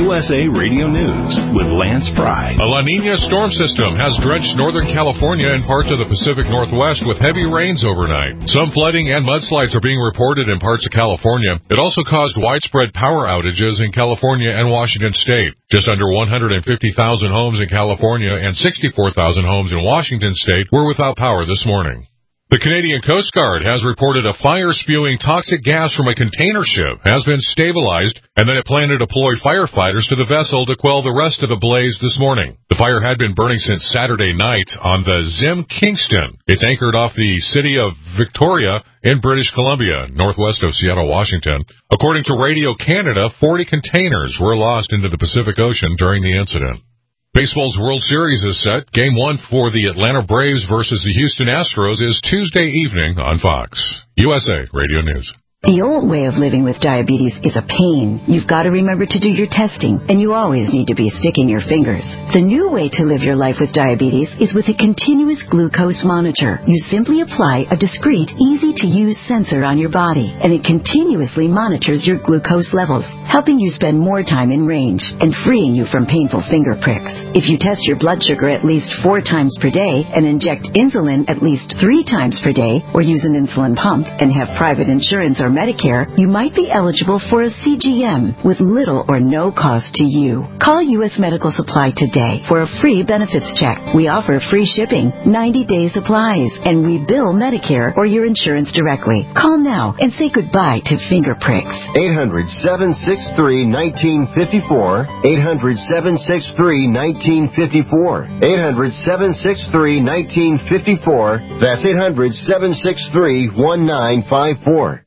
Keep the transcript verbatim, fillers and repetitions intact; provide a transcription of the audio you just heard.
U S A Radio News with Lance Pry. A La Nina storm system has drenched Northern California and parts of the Pacific Northwest with heavy rains overnight. Some flooding and mudslides are being reported in parts of California. It also caused widespread power outages in California and Washington State. Just under one hundred fifty thousand homes in California and sixty-four thousand homes in Washington State were without power this morning. The Canadian Coast Guard has reported a fire spewing toxic gas from a container ship has been stabilized, and that it planned to deploy firefighters to the vessel to quell the rest of the blaze this morning. The fire had been burning since Saturday night on the Zim Kingston. It's anchored off the city of Victoria in British Columbia, northwest of Seattle, Washington. According to Radio Canada, forty containers were lost into the Pacific Ocean during the incident. Baseball's World Series is set. Game one for the Atlanta Braves versus the Houston Astros is Tuesday evening on Fox. U S A Radio News. The old way of living with diabetes is a pain. You've got to remember to do your testing, and you always need to be sticking your fingers. The new way to live your life with diabetes is with a continuous glucose monitor. You simply apply a discreet, easy-to-use sensor on your body, and it continuously monitors your glucose levels, helping you spend more time in range and freeing you from painful finger pricks. If you test your blood sugar at least four times per day and inject insulin at least three times per day, or use an insulin pump and have private insurance or Medicare, you might be eligible for a C G M with little or no cost to you. Call U S Medical Supply today for a free benefits check. We offer free shipping, ninety-day supplies, and we bill Medicare or your insurance directly. Call now and say goodbye to finger pricks. eight hundred, seven six three, one nine five four. eight hundred, seven six three, one nine five four. eight hundred, seven six three, one nine five four. That's eight hundred, seven six three, one nine five four.